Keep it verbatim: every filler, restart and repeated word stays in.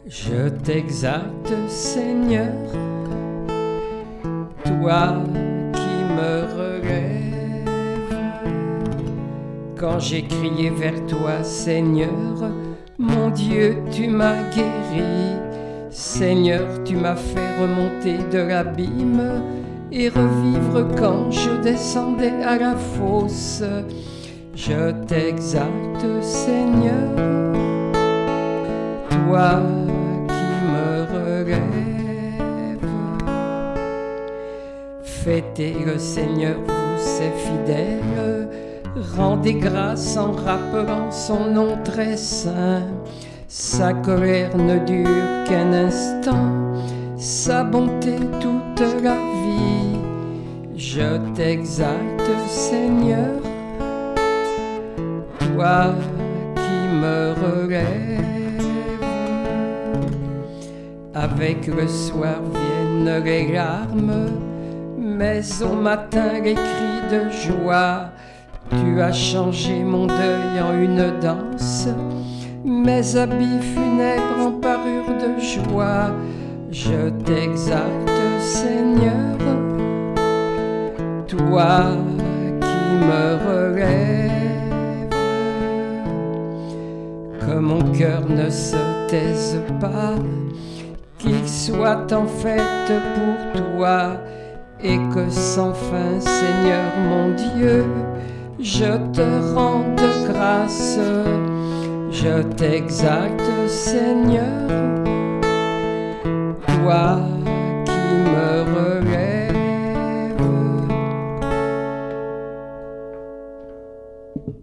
Je t'exalte, Seigneur, toi qui me relèves. Quand j'ai crié vers toi, Seigneur, mon Dieu, tu m'as guéri. Seigneur, tu m'as fait remonter de l'abîme et revivre quand je descendais à la fosse. Je t'exalte, Seigneur, toi qui me relèves. Fêtez le Seigneur, vous ses fidèles, rendez grâce en rappelant son nom très saint. Sa colère ne dure qu'un instant, sa bonté toute la vie. Je t'exalte, Seigneur, toi qui me relèves. Avec le soir viennent les larmes, mais au matin les cris de joie. Tu as changé mon deuil en une danse, mes habits funèbres en parure de joie. Je t'exalte, Seigneur, toi qui me relèves. Que mon cœur ne se taise pas, qu'il soit en fête pour toi, et que sans fin, Seigneur mon Dieu, je te rende grâce. Je t'exalte, Seigneur, toi qui me relèves.